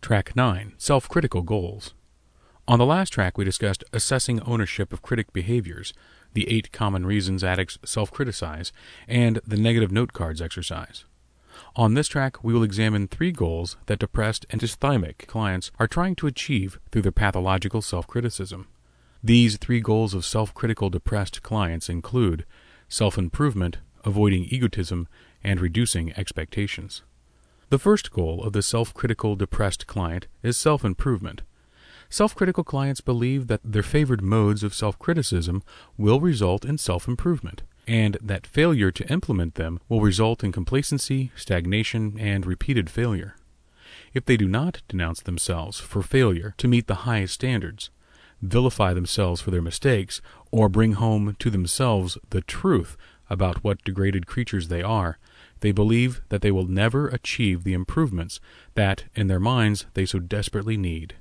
Track 9, Self-Critical Goals. On the last track, we discussed assessing ownership of critic behaviors, the 8 common reasons addicts self-criticize, and the negative note cards exercise. On this track, we will examine 3 goals that depressed and dysthymic clients are trying to achieve through their pathological self-criticism. These 3 goals of self-critical depressed clients include self-improvement, avoiding egotism, and reducing expectations. The first goal of the self-critical depressed client is self-improvement. Self-critical clients believe that their favored modes of self-criticism will result in self-improvement, and that failure to implement them will result in complacency, stagnation, and repeated failure. If they do not denounce themselves for failure to meet the highest standards, vilify themselves for their mistakes, or bring home to themselves the truth about what degraded creatures they are, they believe that they will never achieve the improvements that, in their minds, they so desperately need.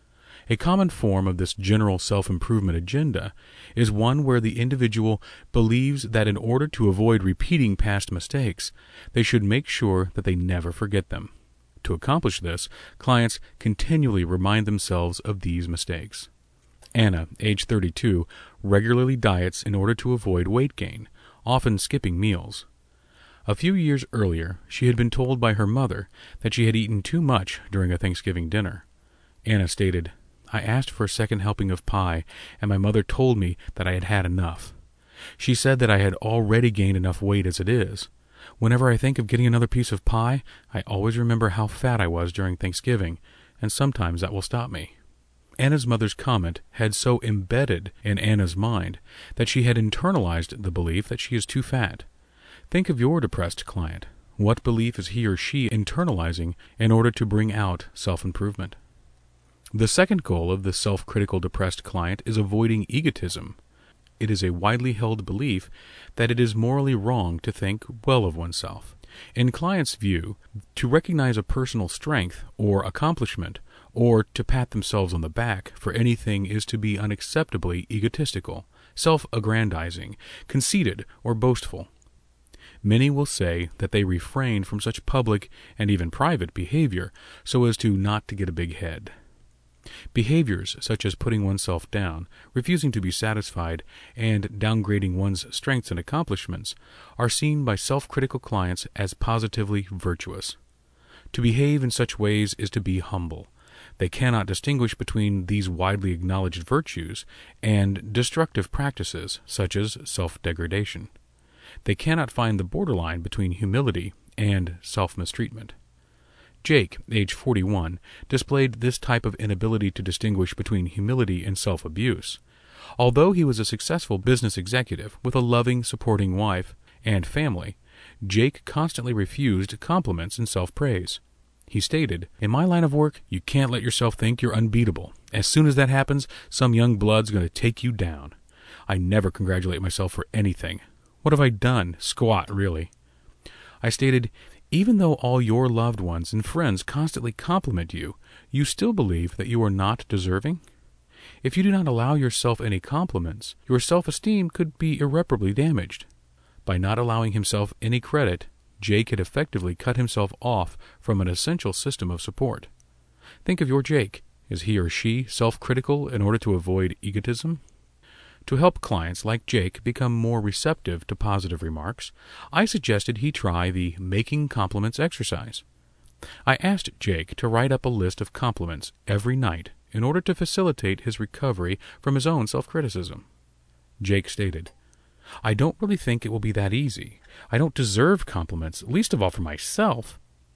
A common form of this general self-improvement agenda is one where the individual believes that in order to avoid repeating past mistakes, they should make sure that they never forget them. To accomplish this, clients continually remind themselves of these mistakes. Anna, age 32, regularly diets in order to avoid weight gain, often skipping meals. A few years earlier, she had been told by her mother that she had eaten too much during a Thanksgiving dinner. Anna stated, "I asked for a second helping of pie, and my mother told me that I had had enough. She said that I had already gained enough weight as it is. Whenever I think of getting another piece of pie, I always remember how fat I was during Thanksgiving, and sometimes that will stop me." Anna's mother's comment had so embedded in Anna's mind that she had internalized the belief that she is too fat. Think of your depressed client. What belief is he or she internalizing in order to bring out self-improvement? The second goal of the self-critical depressed client is avoiding egotism. It is a widely held belief that it is morally wrong to think well of oneself. In clients' view, to recognize a personal strength or accomplishment, or to pat themselves on the back for anything is to be unacceptably egotistical, self-aggrandizing, conceited, or boastful. Many will say that they refrain from such public and even private behavior so as to not to get a big head. Behaviors such as putting oneself down, refusing to be satisfied, and downgrading one's strengths and accomplishments are seen by self-critical clients as positively virtuous. To behave in such ways is to be humble. They cannot distinguish between these widely acknowledged virtues and destructive practices such as self-degradation. They cannot find the borderline between humility and self-mistreatment. Jake, age 41, displayed this type of inability to distinguish between humility and self-abuse. Although he was a successful business executive with a loving, supporting wife and family, Jake constantly refused compliments and self-praise. He stated, "In my line of work, you can't let yourself think you're unbeatable. As soon as that happens, some young blood's going to take you down. I never congratulate myself for anything. What have I done? Squat, really." I stated, "Even though all your loved ones and friends constantly compliment you, you still believe that you are not deserving? If you do not allow yourself any compliments, your self-esteem could be irreparably damaged." By not allowing himself any credit, Jake had effectively cut himself off from an essential system of support. Think of your Jake. Is he or she self-critical in order to avoid egotism? To help clients like Jake become more receptive to positive remarks, I suggested he try the Making Compliments exercise. I asked Jake to write up a list of compliments every night in order to facilitate his recovery from his own self-criticism. Jake stated, "I don't really think it will be that easy. I don't deserve compliments, least of all from myself."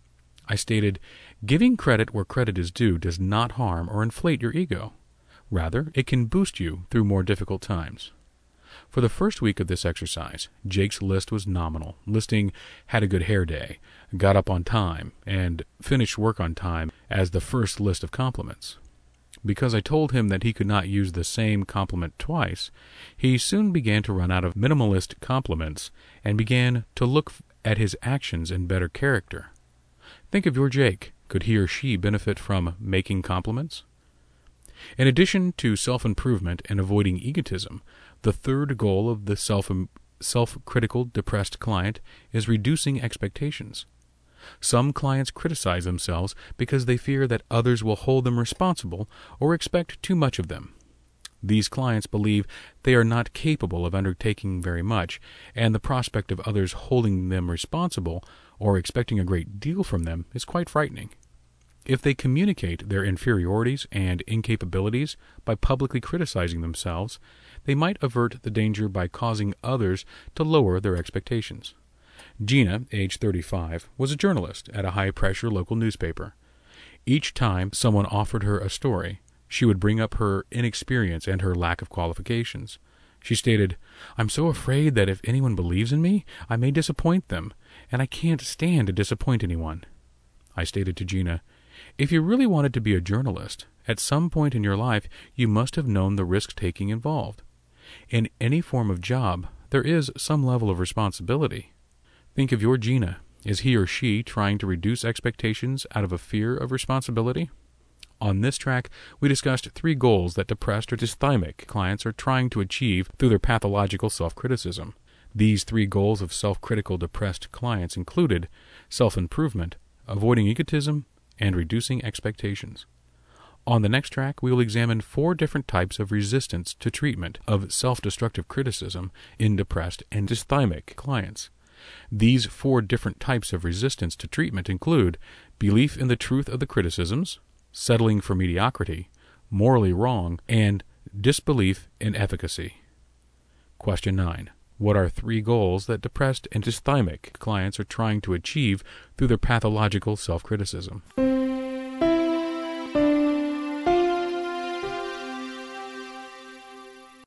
I stated, "Giving credit where credit is due does not harm or inflate your ego. Rather, it can boost you through more difficult times." For the first week of this exercise, Jake's list was nominal, listing "had a good hair day," "got up on time," and "finished work on time" as the first list of compliments. Because I told him that he could not use the same compliment twice, he soon began to run out of minimalist compliments and began to look at his actions and better character. Think of your Jake. Could he or she benefit from making compliments? In addition to self-improvement and avoiding egotism, the third goal of the self-critical depressed client is reducing expectations. Some clients criticize themselves because they fear that others will hold them responsible or expect too much of them. These clients believe they are not capable of undertaking very much, and the prospect of others holding them responsible or expecting a great deal from them is quite frightening. If they communicate their inferiorities and incapabilities by publicly criticizing themselves, they might avert the danger by causing others to lower their expectations. Gina, age 35, was a journalist at a high-pressure local newspaper. Each time someone offered her a story, she would bring up her inexperience and her lack of qualifications. She stated, "I'm so afraid that if anyone believes in me, I may disappoint them, and I can't stand to disappoint anyone." I stated to Gina, "If you really wanted to be a journalist, at some point in your life you must have known the risk-taking involved. In any form of job, there is some level of responsibility. Think of your Gina. Is he or she trying to reduce expectations out of a fear of responsibility?" On this track, we discussed 3 goals that depressed or dysthymic clients are trying to achieve through their pathological self-criticism. These 3 goals of self-critical depressed clients included self-improvement, avoiding egotism, and reducing expectations. On the next track, we will examine 4 different types of resistance to treatment of self-destructive criticism in depressed and dysthymic clients. These 4 different types of resistance to treatment include belief in the truth of the criticisms, settling for mediocrity, morally wrong, and disbelief in efficacy. Question 9. What are 3 goals that depressed and dysthymic clients are trying to achieve through their pathological self-criticism?